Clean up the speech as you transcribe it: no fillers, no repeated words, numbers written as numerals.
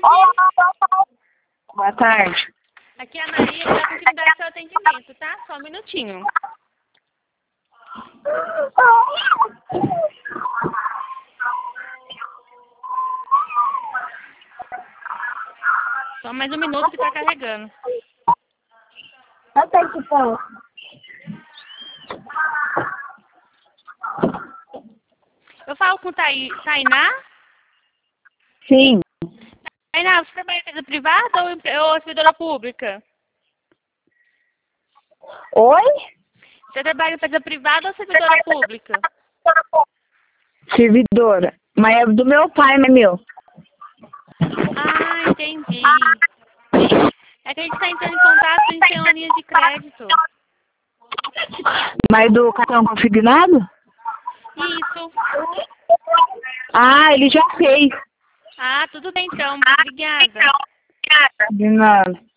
Boa tarde. Aqui é a Maria, que está conseguindo dar seu atendimento, tá? Só um minutinho. Só mais um minuto que está carregando. Até que pão. Eu falo com Tainá. Sim. Tainá, você trabalha em empresa privada ou servidora pública? Oi? Você trabalha em empresa privada ou servidora pública? Servidora. Mas é do meu pai, não é meu. Ah, entendi. É que a gente está entrando em contato, a gente tem uma linha de crédito. Mas do cartão consignado? Isso. Ah, ele já fez. Ah, tudo bem então. Obrigada. De nada.